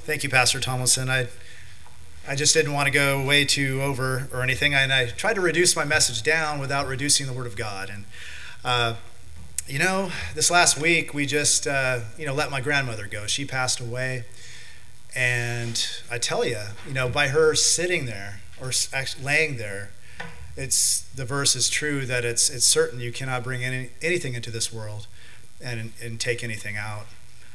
Thank you, Pastor Tomlinson. I just didn't want to go way too over or anything, and I tried to reduce my message down without reducing the Word of God. And this last week we just let my grandmother go. She passed away, and I tell you, by her sitting there or actually laying there, the verse is true that it's certain you cannot bring anything into this world and take anything out.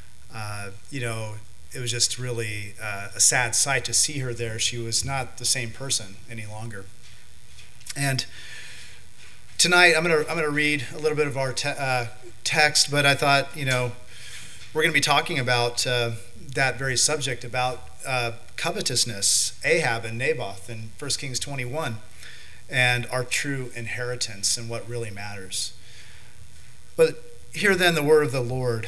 It was just really a sad sight to see her there. She was not the same person any longer. And tonight I'm gonna read a little bit of our text, but I thought we're going to be talking about that very subject about covetousness, Ahab and Naboth in 1 Kings 21, and our true inheritance and what really matters. But hear then the word of the Lord.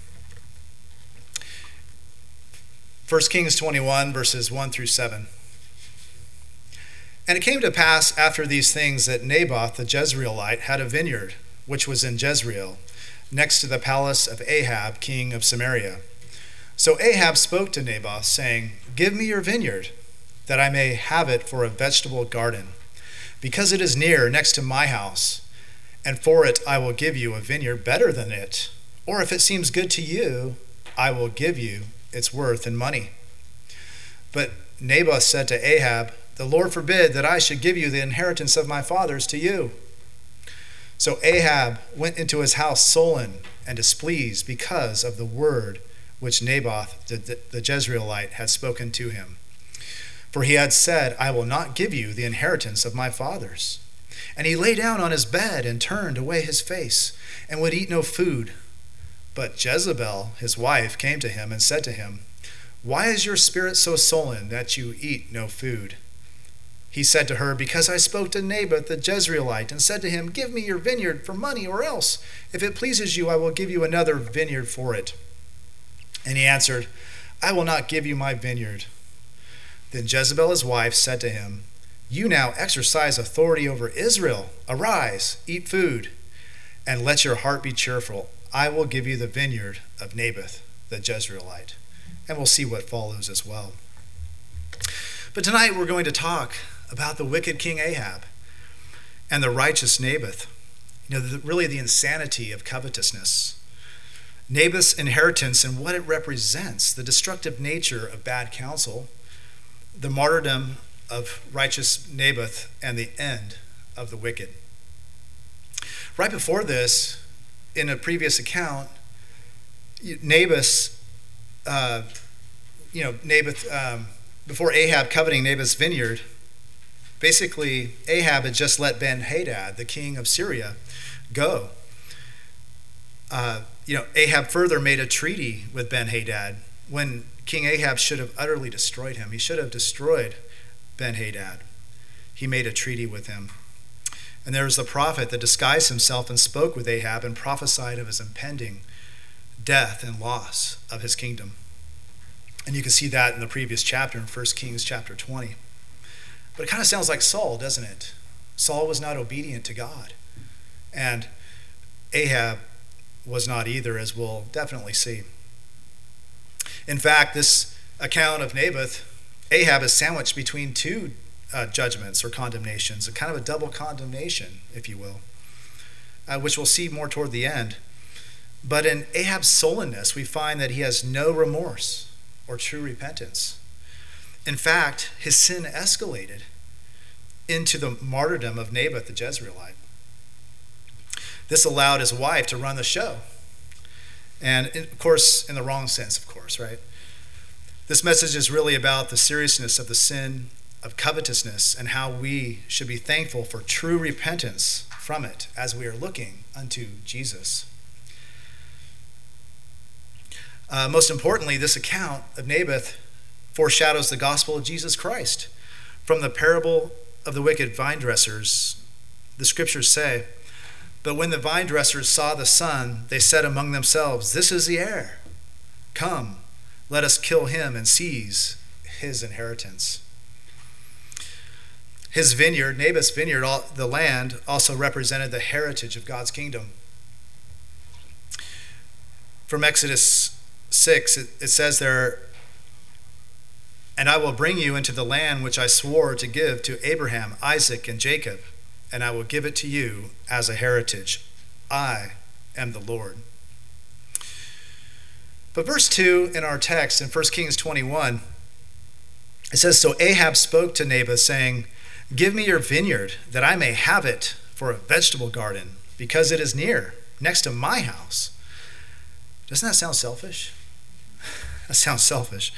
1 Kings 21, verses 1 through 7. And it came to pass after these things that Naboth the Jezreelite had a vineyard, which was in Jezreel, next to the palace of Ahab, king of Samaria. So Ahab spoke to Naboth, saying, Give me your vineyard, that I may have it for a vegetable garden, because it is near, next to my house, and for it I will give you a vineyard better than it. Or if it seems good to you, I will give you its worth in money. But Naboth said to Ahab, The Lord forbid that I should give you the inheritance of my fathers to you. So Ahab went into his house sullen and displeased because of the word which Naboth the Jezreelite had spoken to him. For he had said, I will not give you the inheritance of my fathers. And he lay down on his bed and turned away his face and would eat no food. But Jezebel, his wife, came to him and said to him, Why is your spirit so sullen that you eat no food? He said to her, Because I spoke to Naboth the Jezreelite and said to him, Give me your vineyard for money, or else, if it pleases you, I will give you another vineyard for it. And he answered, I will not give you my vineyard. Then Jezebel, his wife, said to him, You now exercise authority over Israel. Arise, eat food, and let your heart be cheerful. I will give you the vineyard of Naboth the Jezreelite. And we'll see what follows as well. But tonight we're going to talk about the wicked King Ahab and the righteous Naboth. Really the insanity of covetousness. Naboth's inheritance and what it represents, the destructive nature of bad counsel, the martyrdom of righteous Naboth, and the end of the wicked. Right before this, in a previous account, before Ahab coveting Naboth's vineyard, basically Ahab had just let Ben-Hadad, the king of Syria, go. Ahab further made a treaty with Ben-Hadad when King Ahab should have utterly destroyed him. He should have destroyed Ben-Hadad. He made a treaty with him. And there was the prophet that disguised himself and spoke with Ahab and prophesied of his impending death and loss of his kingdom. And you can see that in the previous chapter, in 1 Kings chapter 20. But it kind of sounds like Saul, doesn't it? Saul was not obedient to God. And Ahab was not either, as we'll definitely see. In fact, this account of Naboth, Ahab is sandwiched between two judgments or condemnations, a kind of a double condemnation, if you will, which we'll see more toward the end. But in Ahab's sullenness, we find that he has no remorse or true repentance. In fact, his sin escalated into the martyrdom of Naboth the Jezreelite. This allowed his wife to run the show. And of course, in the wrong sense, of course, right? This message is really about the seriousness of the sin of covetousness and how we should be thankful for true repentance from it as we are looking unto Jesus. Most importantly, this account of Naboth foreshadows the gospel of Jesus Christ. From the parable of the wicked vine dressers, the scriptures say, But when the vine dressers saw the son, they said among themselves, This is the heir. Come, let us kill him and seize his inheritance. His vineyard, Naboth's vineyard, the land, also represented the heritage of God's kingdom. From Exodus 6, it says there, And I will bring you into the land which I swore to give to Abraham, Isaac, and Jacob, and I will give it to you as a heritage. I am the Lord. But verse 2 in our text in 1 Kings 21, it says, So Ahab spoke to Naboth, saying, Give me your vineyard, that I may have it for a vegetable garden, because it is near, next to my house. Doesn't that sound selfish? That sounds selfish.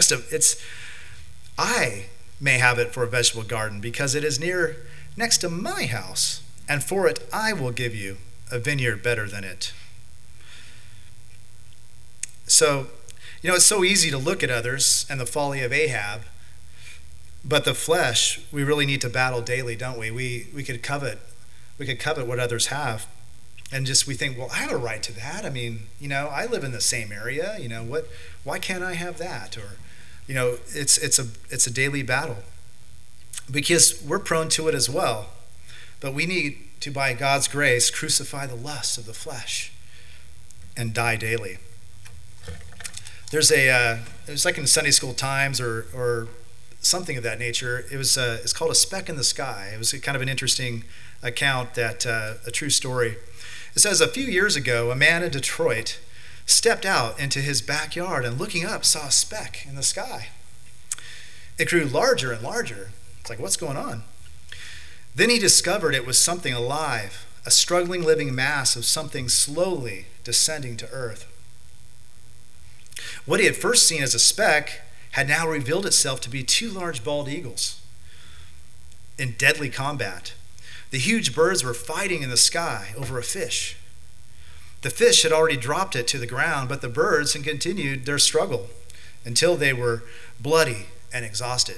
I may have it for a vegetable garden, because it is next to my house, and for it I will give you a vineyard better than it. So, it's so easy to look at others and the folly of Ahab, but the flesh, we really need to battle daily, don't we? We could covet what others have, and we think, well, I have a right to that. I mean, I live in the same area. Why can't I have that? Or, it's a daily battle, because we're prone to it as well. But we need to, by God's grace, crucify the lusts of the flesh and die daily. There's it was like in Sunday School Times or something of that nature. It's called A Speck in the Sky. It was kind of an interesting account, a true story. It says, a few years ago, a man in Detroit stepped out into his backyard and looking up saw a speck in the sky. It grew larger and larger. It's like, what's going on? Then he discovered it was something alive, a struggling living mass of something slowly descending to earth. What he had first seen as a speck had now revealed itself to be two large bald eagles in deadly combat. The huge birds were fighting in the sky over a fish. The fish had already dropped it to the ground, but the birds had continued their struggle until they were bloody and exhausted.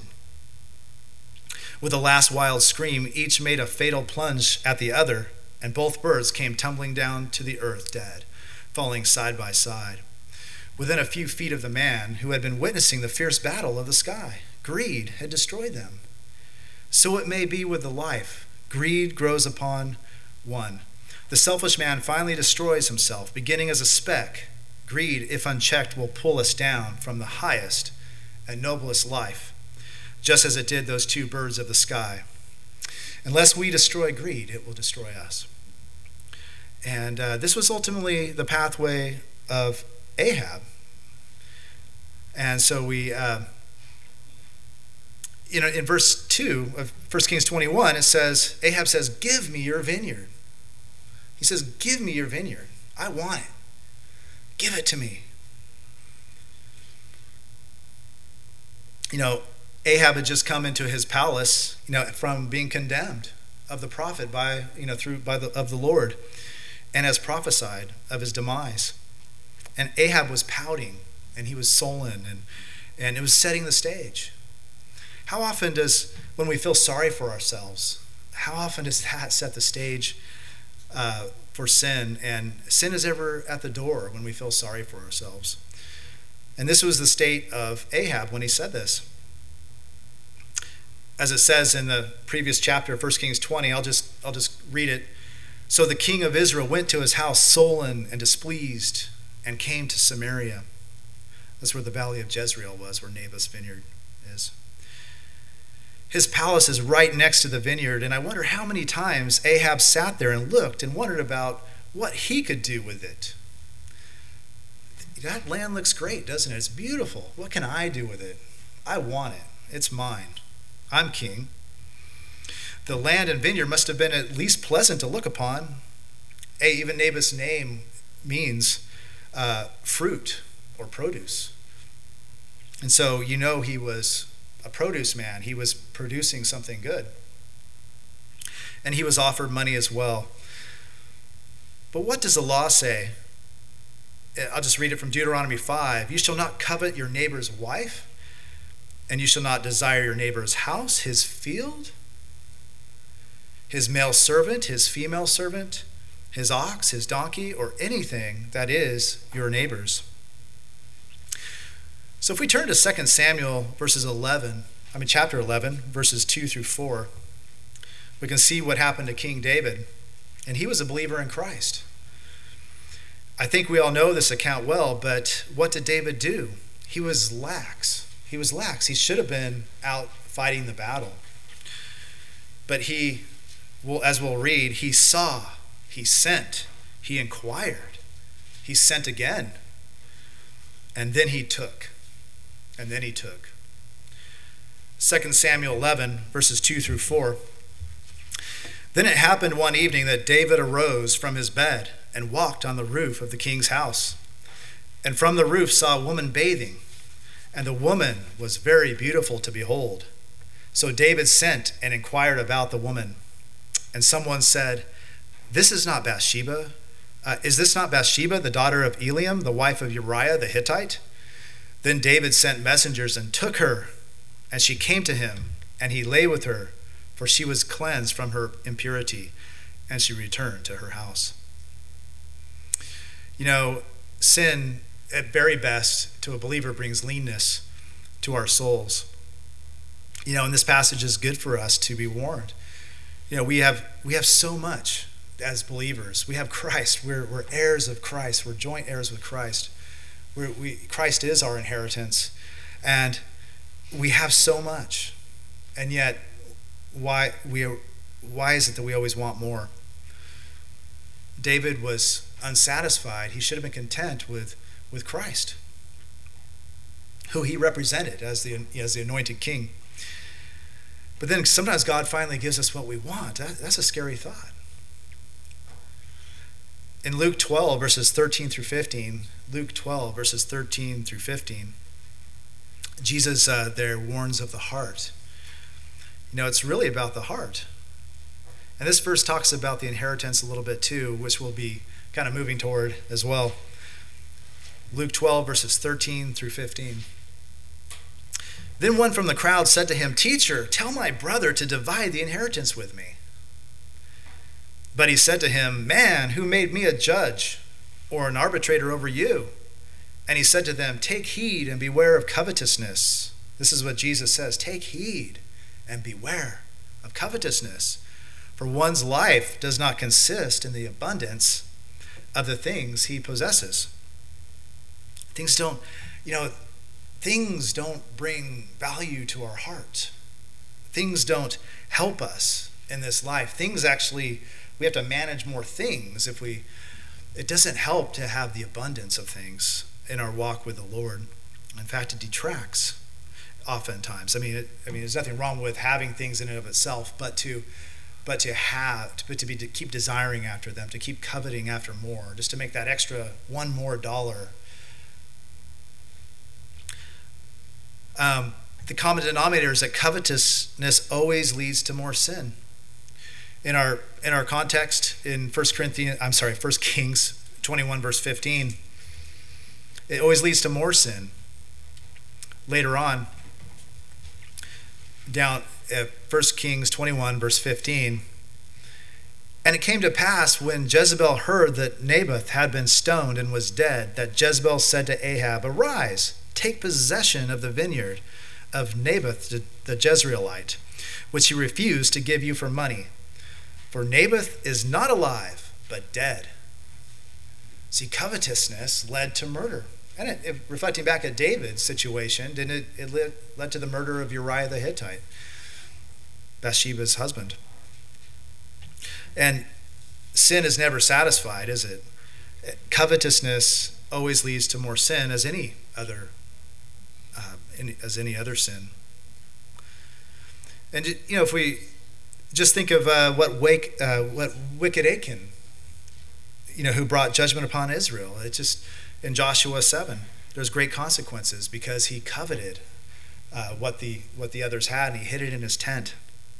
With a last wild scream, each made a fatal plunge at the other, and both birds came tumbling down to the earth dead, falling side by side. Within a few feet of the man who had been witnessing the fierce battle of the sky, greed had destroyed them. So it may be with the life. Greed grows upon one. The selfish man finally destroys himself, beginning as a speck. Greed, if unchecked, will pull us down from the highest and noblest life, just as it did those two birds of the sky. Unless we destroy greed, it will destroy us. And this was ultimately the pathway of Ahab. And so we, in verse 2 of 1 Kings 21, it says, Ahab says, give me your vineyard. He says, give me your vineyard. I want it. Give it to me. Ahab had just come into his palace, from being condemned of the prophet of the Lord, and has prophesied of his demise. And Ahab was pouting, and he was sullen, and it was setting the stage. How often when we feel sorry for ourselves, how often does that set the stage for sin? And sin is ever at the door when we feel sorry for ourselves. And this was the state of Ahab when he said this. As it says in the previous chapter of 1 Kings 20, I'll just read it. So the king of Israel went to his house sullen and displeased, and came to Samaria. That's where the valley of Jezreel was, where Naboth's vineyard is. His palace is right next to the vineyard, and I wonder how many times Ahab sat there and looked and wondered about what he could do with it. That land looks great, doesn't it? It's beautiful. What can I do with it? I want it. It's mine. I'm king. The land and vineyard must have been at least pleasant to look upon. Even Naboth's name means fruit or produce. And so he was a produce man. He was producing something good. And he was offered money as well. But what does the law say? I'll just read it from Deuteronomy 5. You shall not covet your neighbor's wife, and you shall not desire your neighbor's house, his field, his male servant, his female servant, his ox, his donkey, or anything that is your neighbor's. So if we turn to 2 Samuel chapter 11, verses 2 through 4, we can see what happened to King David. And he was a believer in Christ. I think we all know this account well, but what did David do? He was lax. He was lax. He should have been out fighting the battle. But he, well, as we'll read, he saw, he sent, he inquired, he sent again, and then he took. And then he took. 2 Samuel 11, verses 2 through 4. Then it happened one evening that David arose from his bed and walked on the roof of the king's house. And from the roof saw a woman bathing, and the woman was very beautiful to behold. So David sent and inquired about the woman. And someone said, Is this not Bathsheba, the daughter of Eliam, the wife of Uriah the Hittite? Then David sent messengers and took her, and she came to him, and he lay with her, for she was cleansed from her impurity, and she returned to her house. You know, sin, at very best, to a believer brings leanness to our souls. You know, and this passage is good for us to be warned. You know, we have so much as believers. We have Christ. We're heirs of Christ. We're joint heirs with Christ. Christ is our inheritance, and we have so much. And yet, why is it that we always want more? David was unsatisfied. He should have been content with Christ, who he represented as the anointed king. But then sometimes God finally gives us what we want. That's a scary thought. In Luke 12, verses 13 through 15, Jesus there warns of the heart. You know, it's really about the heart. And this verse talks about the inheritance a little bit too, which we'll be kind of moving toward as well. Luke 12, verses 13 through 15. Then one from the crowd said to him, Teacher, tell my brother to divide the inheritance with me. But he said to him, Man, who made me a judge or an arbitrator over you? And he said to them, Take heed and beware of covetousness. This is what Jesus says. Take heed and beware of covetousness. For one's life does not consist in the abundance of the things he possesses. Things don't bring value to our heart. Things don't help us in this life. We have to manage more things it doesn't help to have the abundance of things in our walk with the Lord. In fact, it detracts oftentimes. I mean, there's nothing wrong with having things in and of itself, but to keep desiring after them, to keep coveting after more, just to make that extra one more dollar. The common denominator is that covetousness always leads to more sin. In our context, in 1 Kings 21, verse 15, it always leads to more sin. Later on, down at 1 Kings 21, verse 15, and it came to pass when Jezebel heard that Naboth had been stoned and was dead, that Jezebel said to Ahab, Arise, take possession of the vineyard of Naboth the Jezreelite, which he refused to give you for money. For Naboth is not alive, but dead. See, covetousness led to murder. And reflecting back at David's situation, it led to the murder of Uriah the Hittite, Bathsheba's husband. And sin is never satisfied, is it? Covetousness always leads to more sin, as any other sin. And if we just think of what wicked Achan, who brought judgment upon Israel. It just in Joshua 7, there's great consequences because he coveted what the others had, and he hid it in his tent.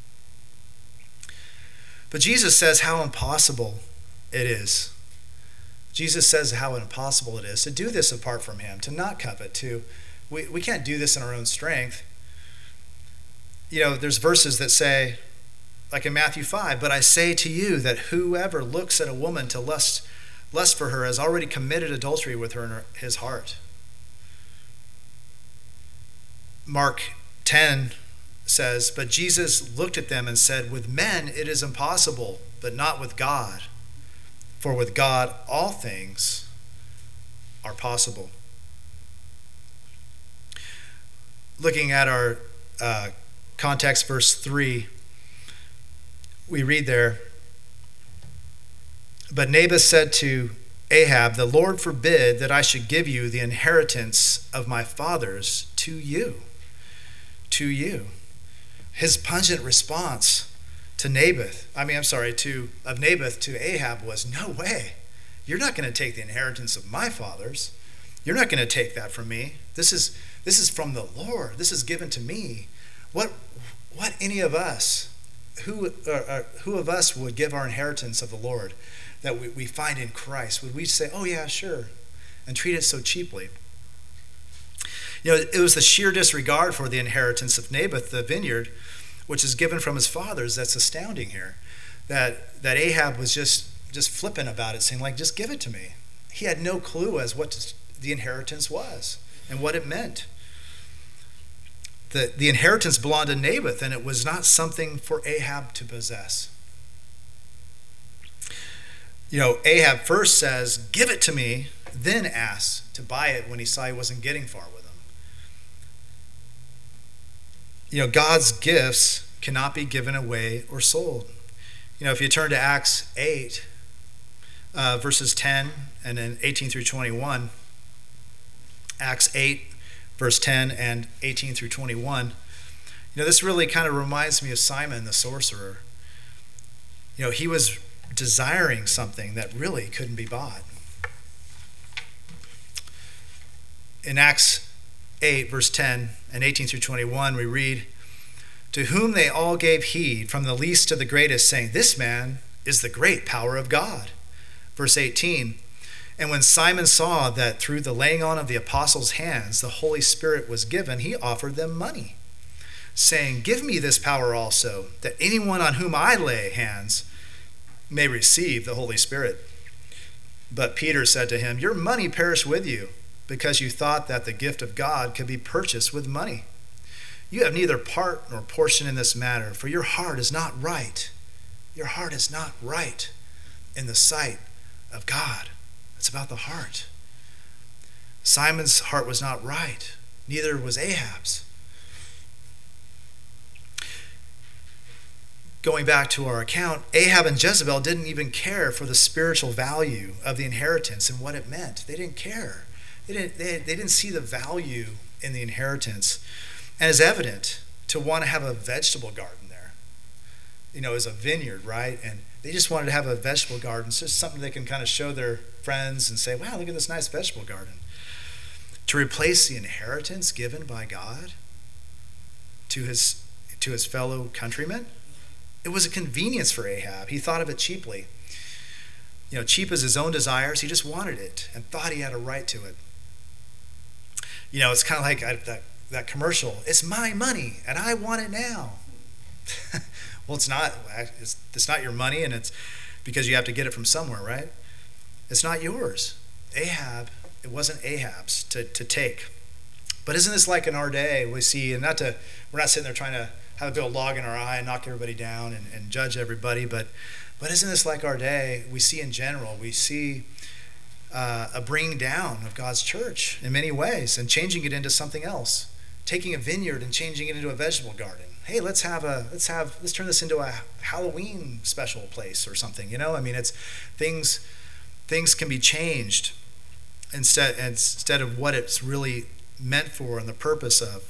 But Jesus says how impossible it is. Jesus says how impossible it is to do this apart from him, to not covet, we can't do this in our own strength. There's verses that say, like in Matthew 5, but I say to you that whoever looks at a woman to lust for her has already committed adultery with her in his heart. Mark 10 says, but Jesus looked at them and said, with men it is impossible, but not with God. For with God all things are possible. looking at our context, verse 3, we read there, "But Naboth said to Ahab, 'The Lord forbid that I should give you the inheritance of my fathers to you.'" To you. His pungent response of Naboth to Ahab was, "No way. You're not going to take the inheritance of my fathers. You're not going to take that from me. This is from the Lord. This is given to me." What any of us, who of us would give our inheritance of the Lord that we find in Christ? Would we say, "Oh yeah, sure," and treat it so cheaply? It was the sheer disregard for the inheritance of Naboth, the vineyard, which is given from his fathers, that's astounding here. That Ahab was just flippant about it, saying, like, "Just give it to me." He had no clue as what the inheritance was and what it meant. The inheritance belonged to Naboth, and it was not something for Ahab to possess. Ahab first says, "Give it to me," then asks to buy it when he saw he wasn't getting far with him. God's gifts cannot be given away or sold. If you turn to Acts 8, verses 10 and then 18 through 21, Acts 8, verse 10 and 18 through 21, this really kind of reminds me of Simon the sorcerer. He was desiring something that really couldn't be bought. In Acts 8, verse 10 and 18 through 21, we read, "To whom they all gave heed, from the least to the greatest, saying, 'This man is the great power of God.'" Verse 18, "And when Simon saw that through the laying on of the apostles' hands the Holy Spirit was given, he offered them money, saying, 'Give me this power also, that anyone on whom I lay hands may receive the Holy Spirit.' But Peter said to him, 'Your money perish with you, because you thought that the gift of God could be purchased with money. You have neither part nor portion in this matter, for your heart is not right. Your heart is not right in the sight of God.'" It's about the heart. Simon's heart was not right. Neither was Ahab's. Going back to our account, Ahab and Jezebel didn't even care for the spiritual value of the inheritance and what it meant. They didn't care. They didn't see the value in the inheritance. And it's evident to want to have a vegetable garden there. As a vineyard, right? And they just wanted to have a vegetable garden. It's just something they can kind of show their friends and say, "Wow, look at this nice vegetable garden." To replace the inheritance given by God to his fellow countrymen, it was a convenience for Ahab. He thought of it cheaply. Cheap as his own desires. He just wanted it and thought he had a right to it. It's kind of like that commercial. "It's my money and I want it now." Well, it's not. It's not your money, and it's because you have to get it from somewhere, right? It's not yours. It wasn't Ahab's to take. But isn't this like in our day? We see, and we're not sitting there trying to have a big old log in our eye and knock everybody down and judge everybody, but isn't this like our day? We see in general, we see a bringing down of God's church in many ways and changing it into something else, taking a vineyard and changing it into a vegetable garden. Hey, let's turn this into a Halloween special place or something. It's things can be changed instead of what it's really meant for and the purpose of.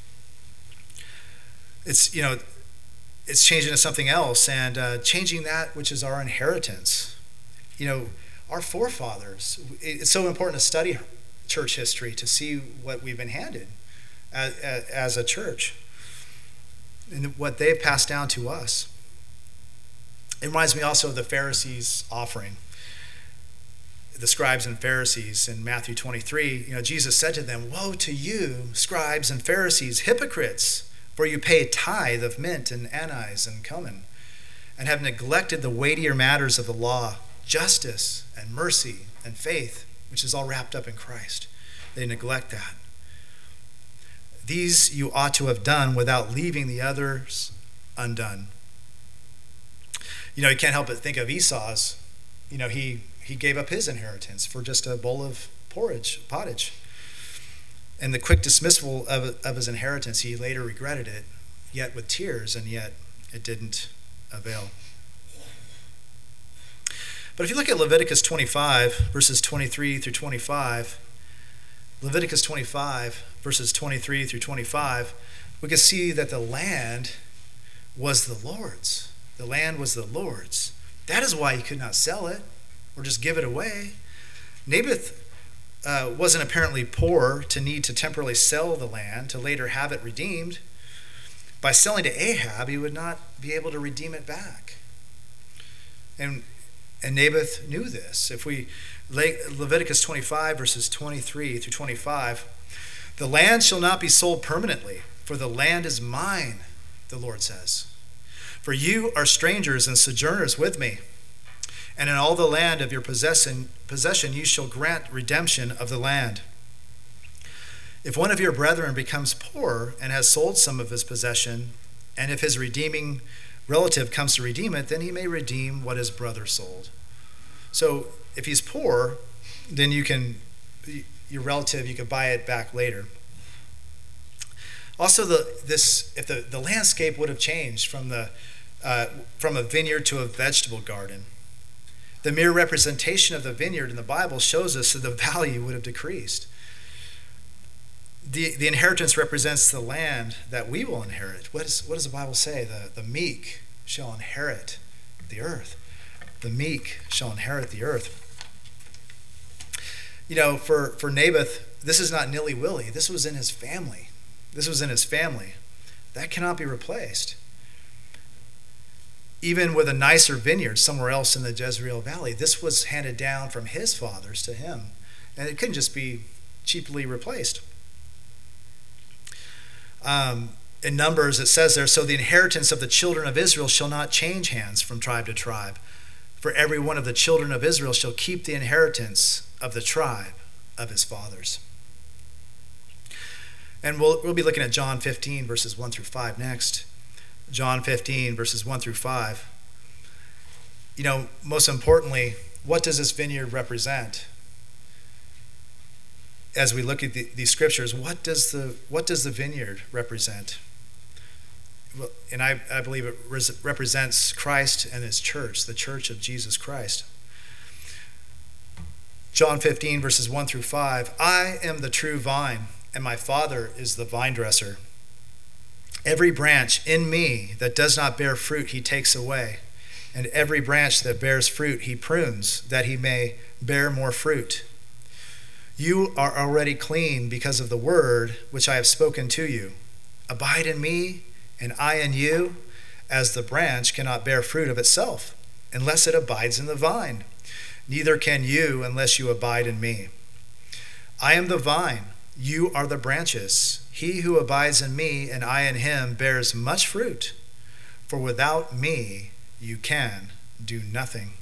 It's changing to something else and changing that which is our inheritance. Our forefathers. It's so important to study church history to see what we've been handed as a church and what they've passed down to us. It reminds me also of the Pharisees' offering. The scribes and Pharisees in Matthew 23, Jesus said to them, "Woe to you, scribes and Pharisees, hypocrites, for you pay tithe of mint and anise and cumin, and have neglected the weightier matters of the law, justice and mercy and faith," which is all wrapped up in Christ. They neglect that. "These you ought to have done without leaving the others undone." You can't help but think of Esau's. He gave up his inheritance for just a bowl of pottage. And the quick dismissal of his inheritance, he later regretted it, yet with tears, and yet it didn't avail. But if you look at Leviticus 25, verses 23 through 25, Leviticus 25, verses 23 through 25, we can see that the land was the Lord's. The land was the Lord's. That is why he could not sell it or just give it away. Naboth wasn't apparently poor to need to temporarily sell the land to later have it redeemed. By selling to Ahab, he would not be able to redeem it back. And Naboth knew this. If we Leviticus 25, verses 23 through 25, the land shall not be sold permanently, for the land is mine, the Lord says. For you are strangers and sojourners with me, and in all the land of your possession you shall grant redemption of the land. If one of your brethren becomes poor and has sold some of his possession, and if his redeeming relative comes to redeem it, then he may redeem what his brother sold. So if he's poor, then your relative, you could buy it back later. Also, if the landscape would have changed from a vineyard to a vegetable garden, the mere representation of the vineyard in the Bible shows us that the value would have decreased. The inheritance represents the land that we will inherit. What does the Bible say? The meek shall inherit the earth. The meek shall inherit the earth. You know, for Naboth, this is not nilly-willy. This was in his family. That cannot be replaced. Even with a nicer vineyard somewhere else in the Jezreel Valley, this was handed down from his fathers to him. And it couldn't just be cheaply replaced. In Numbers, it says there, so the inheritance of the children of Israel shall not change hands from tribe to tribe. For every one of the children of Israel shall keep the inheritance of the tribe of his fathers. And we'll be looking at John 15, verses 1 through 5 next. John 15, verses 1 through 5. You know, most importantly, what does this vineyard represent? As we look at these scriptures, what does the vineyard represent? Well, and I believe it represents Christ and his church, the church of Jesus Christ. John 15, verses 1 through 5. I am the true vine, and my Father is the vine dresser. Every branch in me that does not bear fruit he takes away, and every branch that bears fruit he prunes, that he may bear more fruit. You are already clean because of the word which I have spoken to you. Abide in me, and I in you, as the branch cannot bear fruit of itself, unless it abides in the vine. Neither can you unless you abide in me. I am the vine, you are the branches. He who abides in me and I in him bears much fruit, for without me you can do nothing.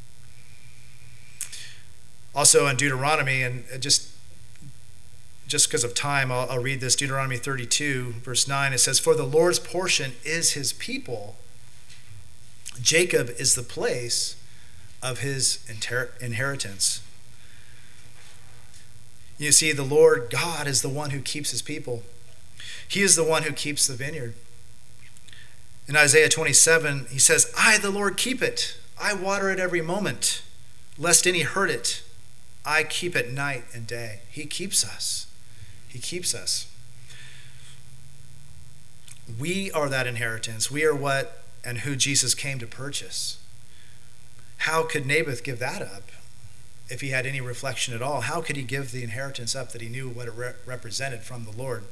Also in Deuteronomy, and just because of time, I'll read this, Deuteronomy 32, verse 9, it says, for the Lord's portion is his people. Jacob is the place of his inheritance. You see, the Lord God is the one who keeps his people. He is the one who keeps the vineyard. In Isaiah 27, he says, I, the Lord, keep it. I water it every moment, lest any hurt it. I keep it night and day. He keeps us. He keeps us. We are that inheritance. We are what and who Jesus came to purchase. How could Naboth give that up if he had any reflection at all? How could he give the inheritance up that he knew what it represented from the Lord?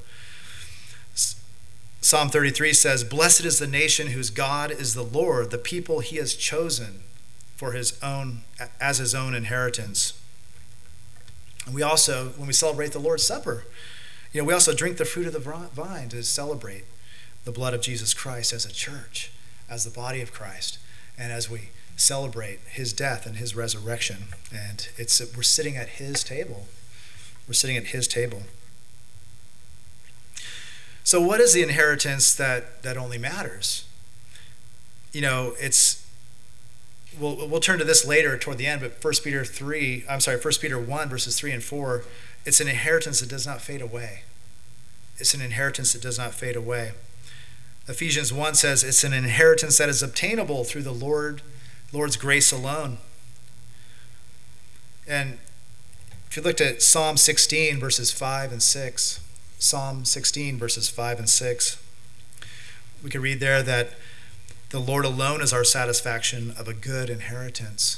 Psalm 33 says, blessed is the nation whose God is the Lord, the people he has chosen for as his own inheritance. And we also, when we celebrate the Lord's Supper, we also drink the fruit of the vine to celebrate the blood of Jesus Christ as a church, as the body of Christ, and as we celebrate his death and his resurrection. And we're sitting at his table. We're sitting at his table. So what is the inheritance that only matters? We'll turn to this later toward the end, but 1 Peter 1, verses 3 and 4, It's an inheritance that does not fade away. It's an inheritance that does not fade away. Ephesians 1 says it's an inheritance that is obtainable through the Lord's grace alone. And if you looked at Psalm 16, verses 5 and 6, Psalm 16, verses 5 and 6, we can read there that the Lord alone is our satisfaction of a good inheritance.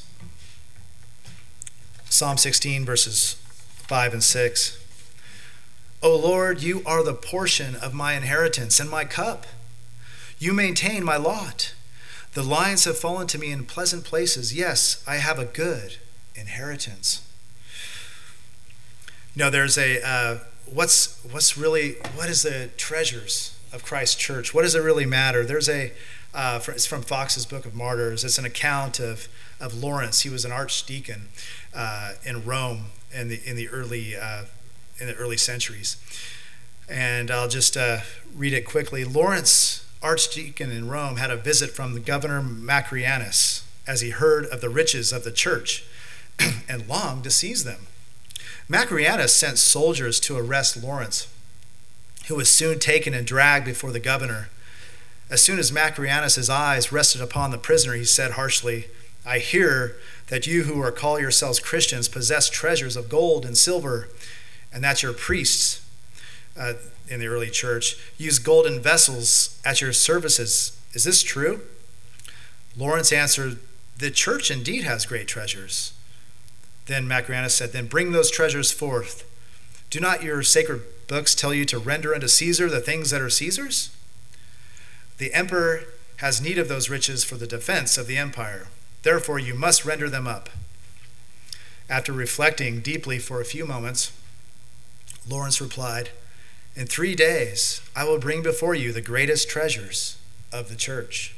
Psalm 16, verses 5 and 6. O Lord, you are the portion of my inheritance and my cup. You maintain my lot. The lines have fallen to me in pleasant places. Yes, I have a good inheritance. You know, there's what is the treasures of Christ's church? What does it really matter? It's from Fox's Book of Martyrs. It's an account of Lawrence. He was an archdeacon in Rome in the early centuries. And I'll just read it quickly. Lawrence, archdeacon in Rome, had a visit from the governor Macrianus as he heard of the riches of the church and longed to seize them. Macrianus sent soldiers to arrest Lawrence, who was soon taken and dragged before the governor. As soon as Macrianus' eyes rested upon the prisoner, he said harshly, I hear that you who call yourselves Christians possess treasures of gold and silver, and that your priests in the early church use golden vessels at your services. Is this true? Lawrence answered, the church indeed has great treasures. Then Macrianus said, then bring those treasures forth. Do not your sacred books tell you to render unto Caesar the things that are Caesar's? The emperor has need of those riches for the defense of the empire. Therefore, you must render them up. After reflecting deeply for a few moments, Lawrence replied, in 3 days, I will bring before you the greatest treasures of the church.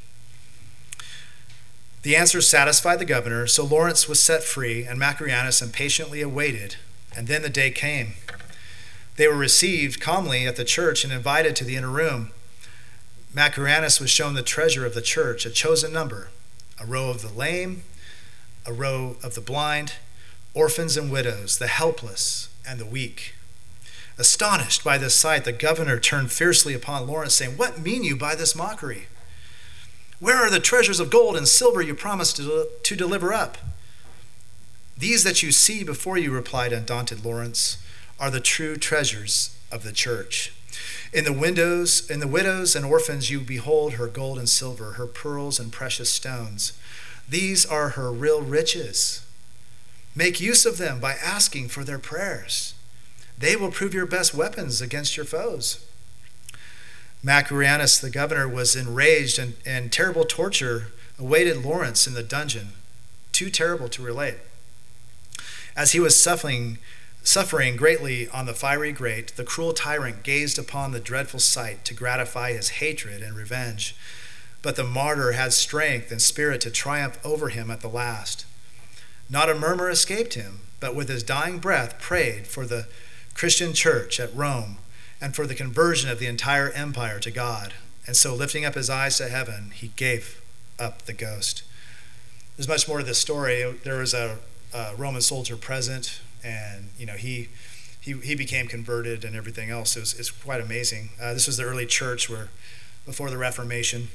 The answer satisfied the governor, so Lawrence was set free, and Macrianus impatiently awaited, and then the day came. They were received calmly at the church and invited to the inner room. Macrianus was shown the treasure of the church, a chosen number, a row of the lame, a row of the blind, orphans and widows, the helpless and the weak. Astonished by this sight, the governor turned fiercely upon Lawrence, saying, what mean you by this mockery? Where are the treasures of gold and silver you promised to deliver up? These that you see before you, replied undaunted Lawrence, are the true treasures of the church. In the widows and orphans you behold her gold and silver, her pearls and precious stones. These are her real riches. Make use of them by asking for their prayers. They will prove your best weapons against your foes. Macrianus, the governor, was enraged, and terrible torture awaited Lawrence in the dungeon, too terrible to relate. As he was suffering greatly on the fiery grate, the cruel tyrant gazed upon the dreadful sight to gratify his hatred and revenge. But the martyr had strength and spirit to triumph over him at the last. Not a murmur escaped him, but with his dying breath prayed for the Christian church at Rome and for the conversion of the entire empire to God. And so lifting up his eyes to heaven, he gave up the ghost. There's much more to this story. There was a Roman soldier present, and he became converted and everything else. It's quite amazing. This was the early church before the Reformation.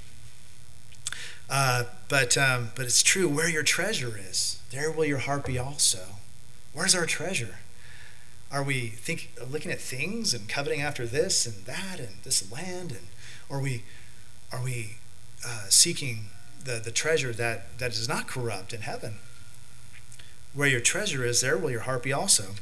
But it's true. Where your treasure is, there will your heart be also. Where's our treasure? Are we looking at things and coveting after this and that and this land, or are we seeking the treasure that is not corrupt in heaven? Where your treasure is, there will your heart be also.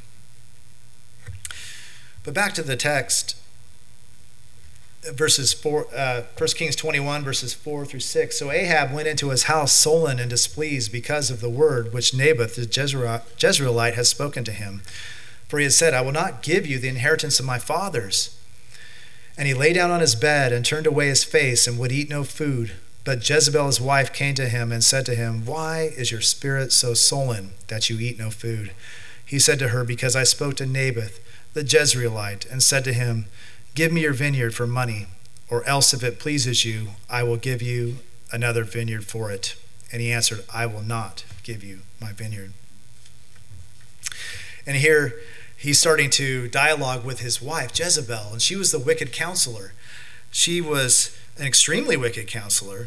But back to the text, verses 4, 1 Kings 21, verses 4 through 6. So Ahab went into his house sullen and displeased because of the word which Naboth the Jezreelite had spoken to him. For he had said, I will not give you the inheritance of my fathers. And he lay down on his bed and turned away his face and would eat no food. But Jezebel his wife came to him and said to him, why is your spirit so sullen that you eat no food? He said to her, because I spoke to Naboth the Jezreelite and said to him, give me your vineyard for money, or else if it pleases you, I will give you another vineyard for it. And he answered, I will not give you my vineyard. And here he's starting to dialogue with his wife, Jezebel, and she was the wicked counselor. She was an extremely wicked counselor.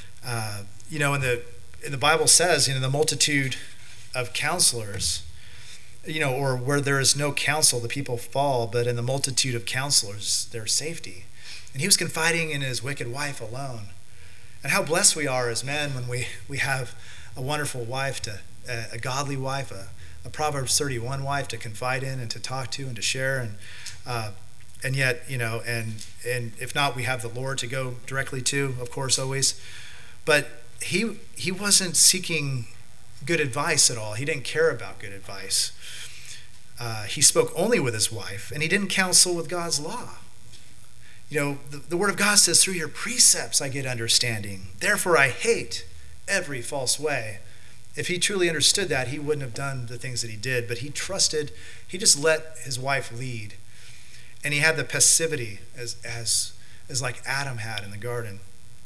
In the Bible says, the multitude of counselors, or where there is no counsel, the people fall, but in the multitude of counselors, there's safety. And he was confiding in his wicked wife alone. And how blessed we are as men when we have a wonderful wife, a godly wife, a Proverbs 31 wife to confide in and to talk to and to share. And yet, and if not, we have the Lord to go directly to, of course, always. But he wasn't seeking good advice at all. He didn't care about good advice. He spoke only with his wife, and he didn't counsel with God's law. The Word of God says, through your precepts I get understanding. Therefore I hate every false way. If he truly understood that, he wouldn't have done the things that he did. But he just let his wife lead. And he had the passivity as like Adam had in the garden.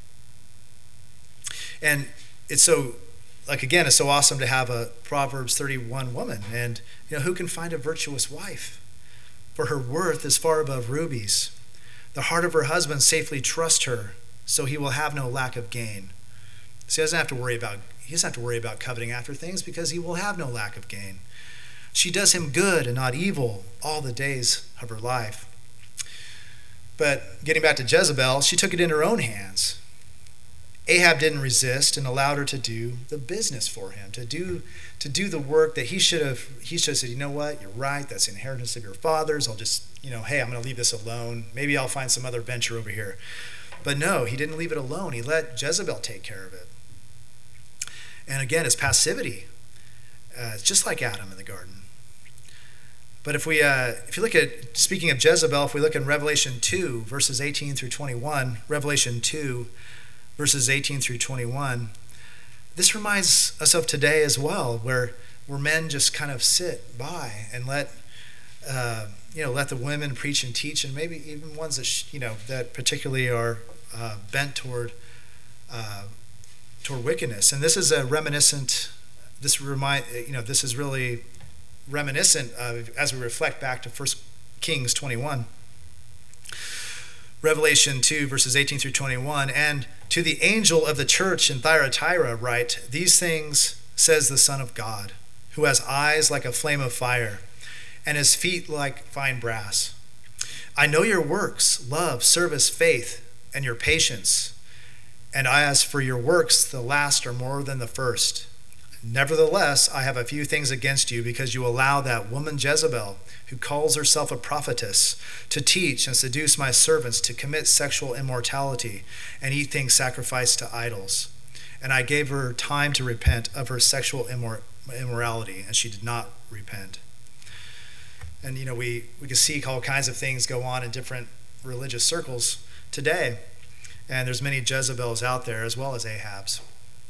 And it's so, it's so awesome to have a Proverbs 31 woman. And, who can find a virtuous wife? For her worth is far above rubies. The heart of her husband safely trusts her, so he will have no lack of gain. So he doesn't have to worry about coveting after things, because he will have no lack of gain. She does him good and not evil all the days of her life. But getting back to Jezebel, she took it in her own hands. Ahab didn't resist and allowed her to do the business for him, to do the work that he should have said, you know what, you're right, that's the inheritance of your fathers. I'll just, hey, I'm going to leave this alone. Maybe I'll find some other venture over here. But no, he didn't leave it alone. He let Jezebel take care of it. And again, it's passivity. It's just like Adam in the garden. But if you look at, speaking of Jezebel, if we look in Revelation 2, verses 18 through 21, Revelation 2, verses 18 through 21, this reminds us of today as well, where men just kind of sit by and let the women preach and teach, and maybe even ones that that particularly are bent toward wickedness. And this is a reminiscent. This is really reminiscent of, as we reflect back to 1 Kings 21. Revelation 2, verses 18 through 21, and to the angel of the church in Thyatira write, these things says the Son of God, who has eyes like a flame of fire, and his feet like fine brass. I know your works, love, service, faith, and your patience. And as for your works, the last are more than the first. Nevertheless, I have a few things against you, because you allow that woman Jezebel, who calls herself a prophetess, to teach and seduce my servants to commit sexual immorality and eat things sacrificed to idols. And I gave her time to repent of her sexual immorality, and she did not repent. And we can see all kinds of things go on in different religious circles today. And there's many Jezebels out there, as well as Ahabs.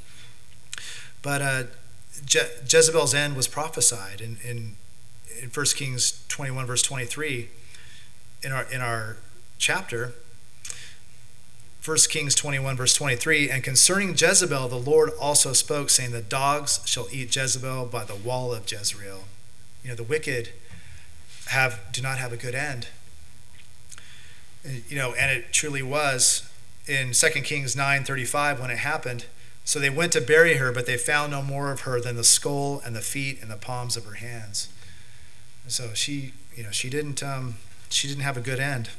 But Jezebel's end was prophesied in 1 Kings 21, verse 23, in our chapter. 1 Kings 21, verse 23, and concerning Jezebel, the Lord also spoke, saying, the dogs shall eat Jezebel by the wall of Jezreel. The wicked do not have a good end. And it truly was in 2 Kings 9:35 when it happened. So they went to bury her, but they found no more of her than the skull and the feet and the palms of her hands. And so she didn't have a good end.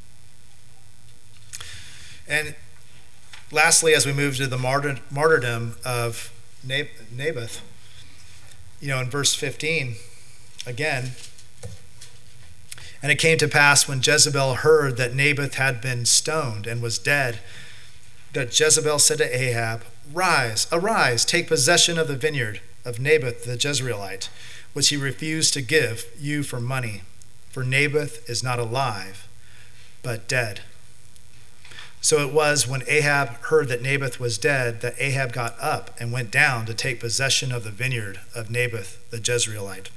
And lastly, as we move to the martyrdom of Naboth, in verse 15, again, and it came to pass when Jezebel heard that Naboth had been stoned and was dead, that Jezebel said to Ahab, Arise, take possession of the vineyard of Naboth the Jezreelite, which he refused to give you for money, for Naboth is not alive, but dead. So it was when Ahab heard that Naboth was dead that Ahab got up and went down to take possession of the vineyard of Naboth the Jezreelite.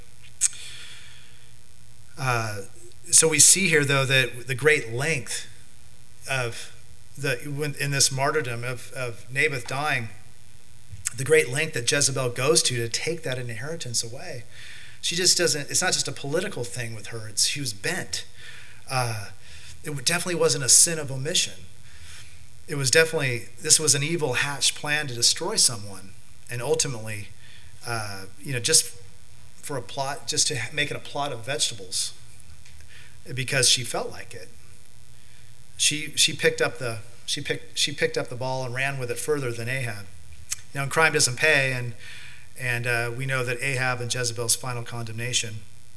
So we see here, though, that the great length of in this martyrdom of Naboth dying, the great length that Jezebel goes to take that inheritance away, She just doesn't, it's not just a political thing with her. She was bent. It definitely wasn't a sin of omission. It was definitely, this was an evil hatched plan to destroy someone. And ultimately, just for a plot, just to make it a plot of vegetables because she felt like it. She picked up the ball and ran with it further than Ahab. Now, crime doesn't pay, and we know that Ahab and Jezebel's final condemnation.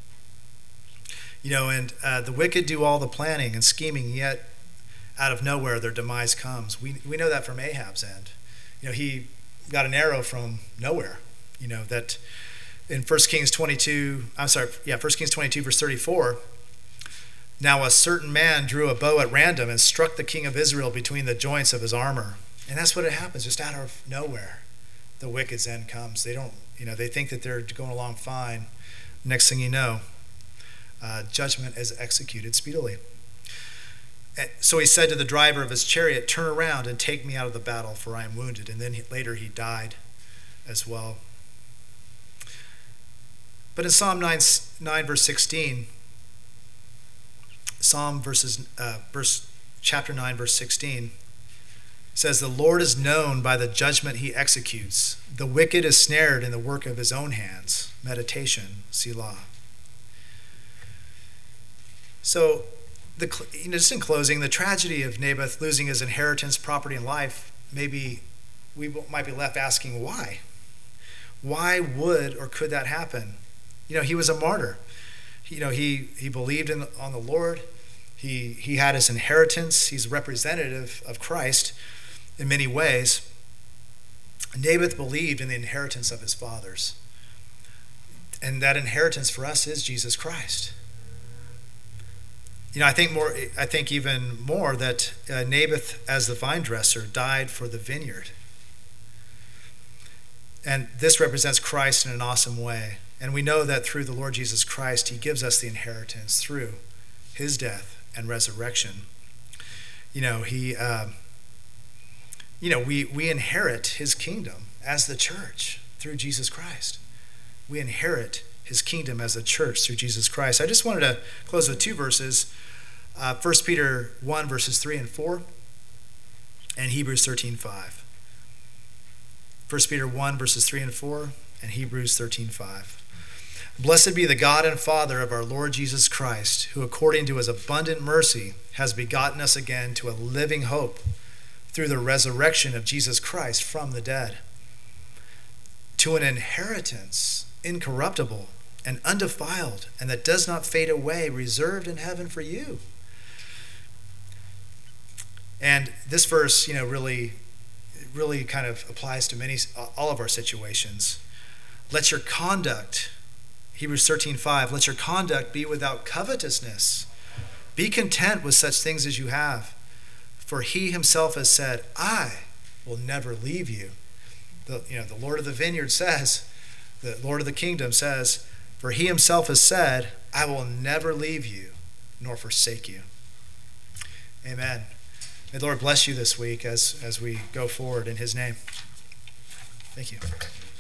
And the wicked do all the planning and scheming, yet out of nowhere their demise comes. We know that from Ahab's end. He got an arrow from nowhere. That in 1 Kings 22 verse 34, now a certain man drew a bow at random and struck the king of Israel between the joints of his armor. And that's what it happens, just out of nowhere. The wicked's end comes. They don't, they think that they're going along fine. Next thing you know, judgment is executed speedily. So he said to the driver of his chariot, "Turn around and take me out of the battle, for I am wounded." And then later he died as well. But in Psalm 9 verse 16, chapter 9 verse 16 says, "The Lord is known by the judgment he executes. The wicked is snared in the work of his own hands." Meditation, Selah. So, just in closing, the tragedy of Naboth losing his inheritance, property, and life, maybe we might be left asking why. Why would or could that happen? He was a martyr. He believed on the Lord. He had his inheritance. He's representative of Christ in many ways. Naboth believed in the inheritance of his fathers. And that inheritance for us is Jesus Christ. I think even more that Naboth, as the vine dresser, died for the vineyard. And this represents Christ in an awesome way. And we know that through the Lord Jesus Christ, he gives us the inheritance through his death and resurrection. We inherit his kingdom as the church through Jesus Christ. We inherit his kingdom as a church through Jesus Christ. I just wanted to close with two verses. 1 Peter 1 verses 3 and 4 and Hebrews 13:5. 1 Peter 1 verses 3 and 4 and Hebrews 13:5. "Blessed be the God and Father of our Lord Jesus Christ, who according to his abundant mercy has begotten us again to a living hope through the resurrection of Jesus Christ from the dead, to an inheritance incorruptible and undefiled and that does not fade away, reserved in heaven for you." And this verse, really kind of applies to all of our situations. Let your conduct, Hebrews 13:5, let your conduct be without covetousness. Be content with such things as you have. For he himself has said, "I will never leave you." The Lord of the vineyard says, the Lord of the kingdom says, for he himself has said, "I will never leave you nor forsake you." Amen. May the Lord bless you this week as we go forward in his name. Thank you.